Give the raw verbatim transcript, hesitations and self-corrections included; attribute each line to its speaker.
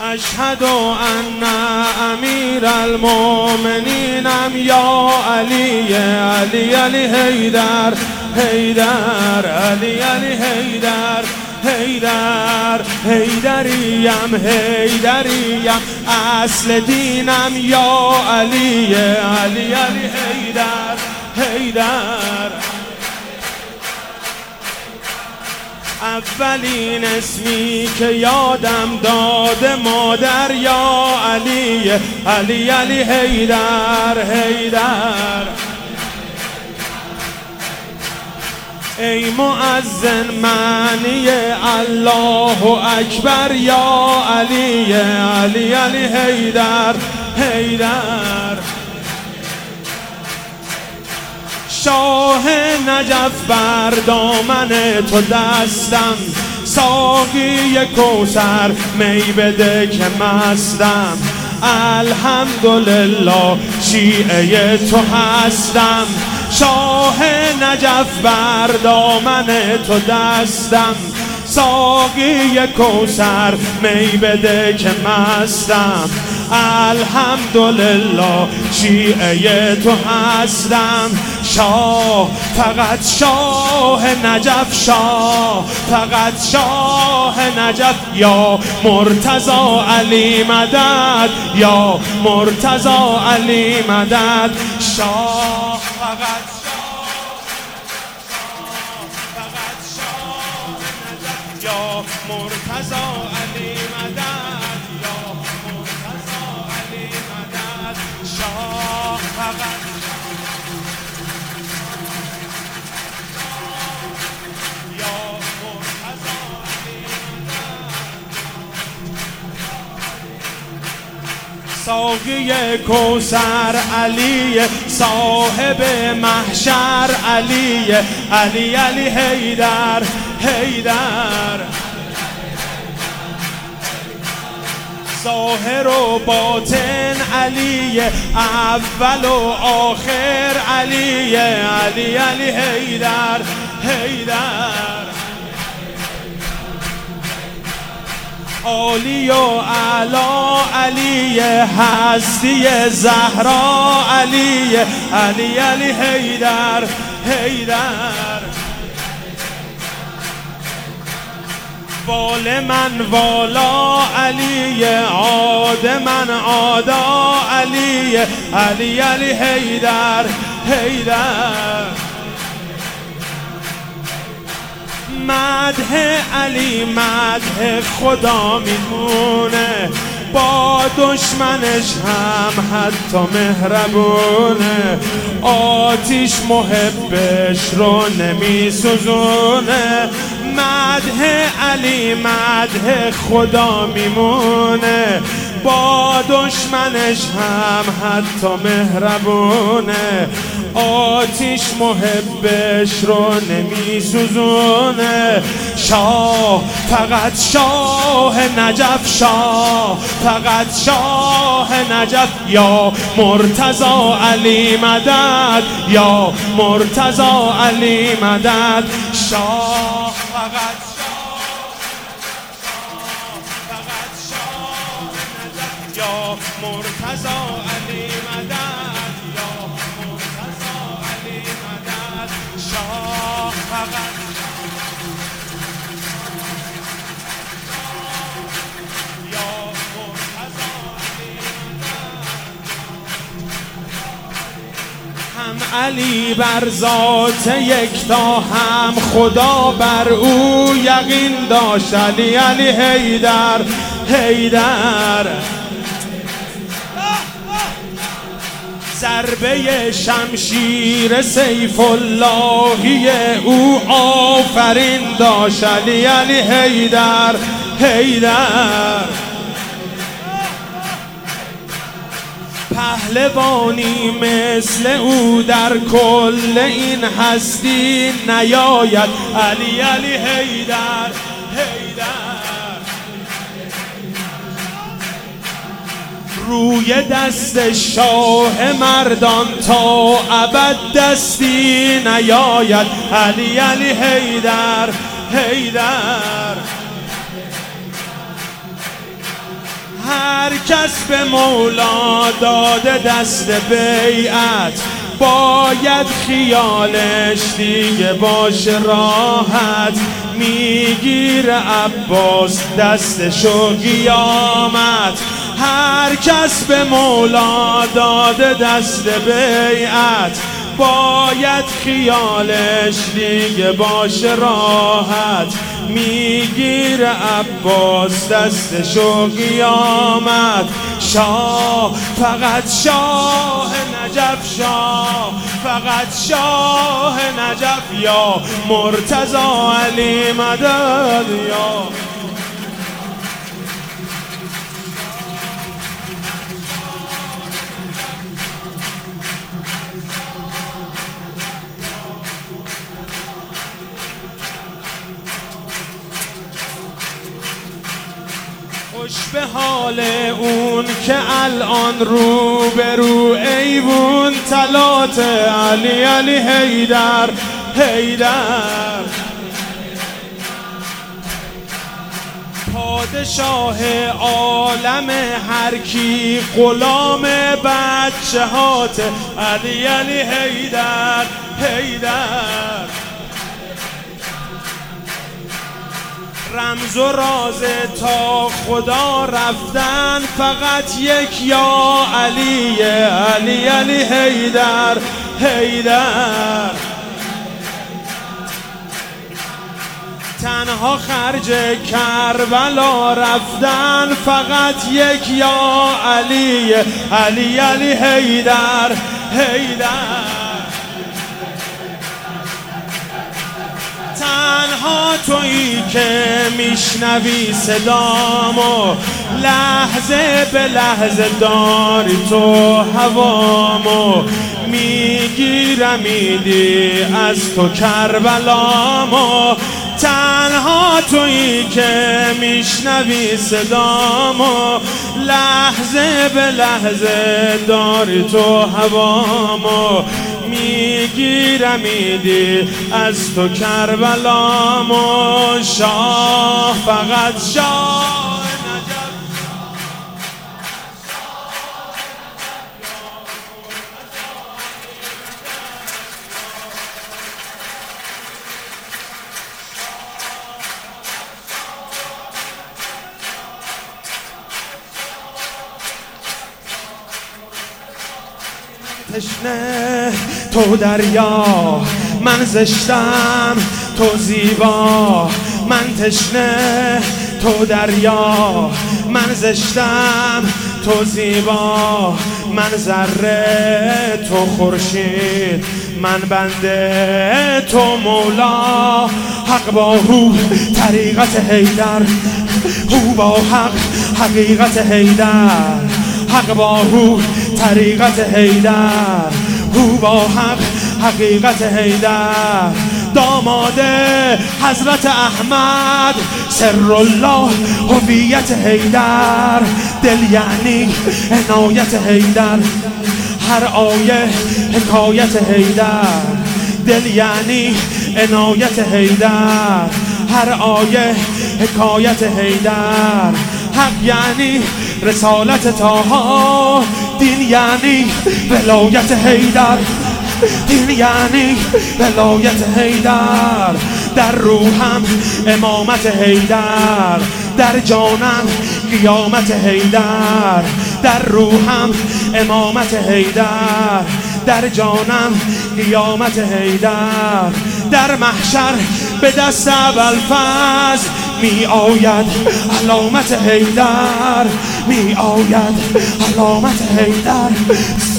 Speaker 1: اشهد ان امیر المؤمنینم یا علی علی علی حیدر حیدر علی علی حیدر حیدر حیدریم حیدریم اصل دینم یا علی علی علی حیدر حیدر اولین اسمی که یادم داده مادر یا علی علی علی حیدر حیدر ای مؤذن معنی الله اکبر یا علی علی علی حیدر حیدر شاه نجف بر دامن تو دستم ساقی کوثر می بده که مستم الحمدلله شیعه تو هستم شاه نجف بر دامن تو دستم ساقی کوثر می بده که مستم الحمدلله شیعه تو هستم شاه فقط شاه نجف شاه فقط شاه نجف یا مرتضی علی مدد یا مرتضی علی مدد شاه فقط فقط شاه نجف یا مرتضی علی مدد یا مرتضی علی مدد شاه فقط ساقی کوثر علی صاحب محشر علی علی علی حیدر حیدر ظاهر و باطن علی اول و آخر علی علی علی حیدر حیدر عالی و اعلی علی هستی زهرا علی علی علی حیدر حیدر وال من والا علی عاد من عادا علی علی علی حیدر حیدر مدح علی مدح خدا میمونه با دشمنش هم حتی مهربونه آتیش محبش رو نمیسوزونه مدح علی مدح خدا میمونه با دشمنش هم حتی مهربونه آتیش محبش رو نمیسوزونه شاه فقط شاه نجف شاه فقط شاه نجف یا مرتضی علی مدد یا مرتضی علی مدد شاه فقط فقط شاه نجف یا مرتضی علی مدد یا مرتضی علی مدد شاه فقط هم علی بر ذات یکتا هم خدا بر او یقین داشت علی علی حیدر حیدر ضربه شمشیر سیف اللهی او آفرین داشت علی علی حیدر حیدر پهلوانی مثل او در کل این هستی نیاید علی علی حیدر حیدر روی دست شاه مردان تا ابد دستی نیاید علی علی حیدر حیدر هر کس به مولا داده دست بیعت، باید خیالش دیگه باشه راحت. میگیره عباس دستشو قیامت، هر کس به مولا داده دست بیعت، باید خیالش دیگه باشه راحت. میگیره عباس دستشو قیامت. شاه فقط شاه نجف، شاه فقط شاه نجف، یا مرتضی علی مدد یا خوش به حال اون که الان رو به رو ایوون طلات علی علی حیدر حیدر. پادشاه عالم هر کی غلام بچهات علی علی حیدر حیدر. رمز و راز تا خدا رفتن فقط یک یا علی علی علی حیدر حیدر. تنها خرج کربلا رفتن فقط یک یا علی علی علی حیدر حیدر. تنها تویی که میشنوی صدامو، لحظه به لحظه داری تو هوامو. میگیرم میدی از تو کربلامو، تنها تویی که میشنوی صدامو، لحظه به لحظه داری تو هوامو. میگیرم میدی از تو کربلامو. شاه فقط شاه تشنه تو دریا، من زشتم تو زیبا. من تشنه تو دریا، من زشتم تو زیبا. من ذره تو خورشید، من بنده تو مولا. حق با هو طریقت حیدر، هو با حق حقیقت حیدر. حق با هو طریقت حیدر، هو با حق حقیقت حیدر. داماد حضرت احمد سر الله هویت حیدر. دل یعنی عنایت حیدر، هر آیه حکایت حیدر. دل یعنی عنایت حیدر، هر آیه حکایت حیدر. حق یعنی رسالت طه، دین یعنی ولایت حیدر. دین یعنی ولایت حیدر. در روحم امامت حیدر، در جانم قیامت حیدر. در روحم امامت حیدر، در جانم قیامت حیدر. در محشر به دست ابوالفضل می آید علامت حیدر، می آید علامت حیدر.